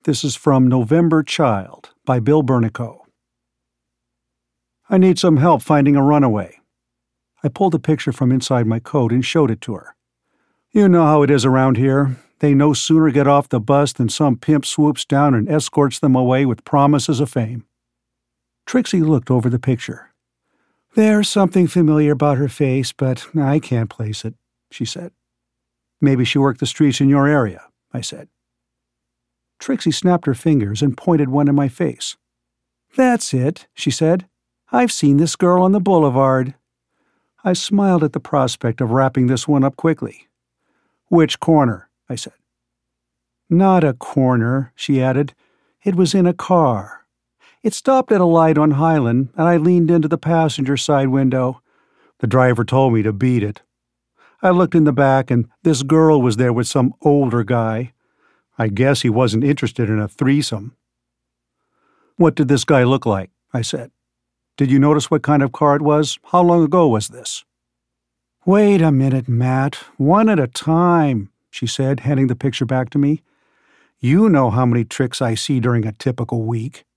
This is from November Child by Bill Bernico. I need some help finding a runaway. I pulled a picture from inside my coat and showed it to her. You know how it is around here. They no sooner get off the bus than some pimp swoops down and escorts them away with promises of fame. Trixie looked over the picture. There's something familiar about her face, but I can't place it, she said. Maybe she worked the streets in your area, I said. Trixie snapped her fingers and pointed one in my face. That's it, she said. I've seen this girl on the boulevard. I smiled at the prospect of wrapping this one up quickly. Which corner? I said. Not a corner, she added. It was in a car. It stopped at a light on Highland, and I leaned into the passenger side window. The driver told me to beat it. I looked in the back, and this girl was there with some older guy. I guess he wasn't interested in a threesome. What did this guy look like? I said. Did you notice what kind of car it was? How long ago was this? Wait a minute, Matt. One at a time, she said, handing the picture back to me. You know how many tricks I see during a typical week.